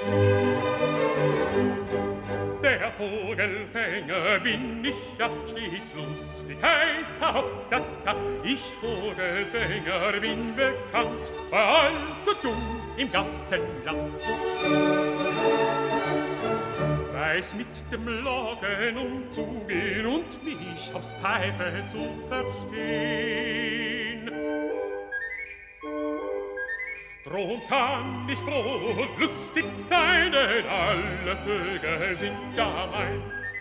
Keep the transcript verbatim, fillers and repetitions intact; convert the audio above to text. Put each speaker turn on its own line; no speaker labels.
Der Vogelfänger bin ich ja stets lustig, heißer Hopsasa. Ich Vogelfänger bin bekannt, bei alt und jung im ganzen Land. Weiß mit dem Loggen umzugehen und mich aufs Pfeifen zu verstehen. Drum kann ich froh und lustig sein, denn alle Vögel sind ja mein.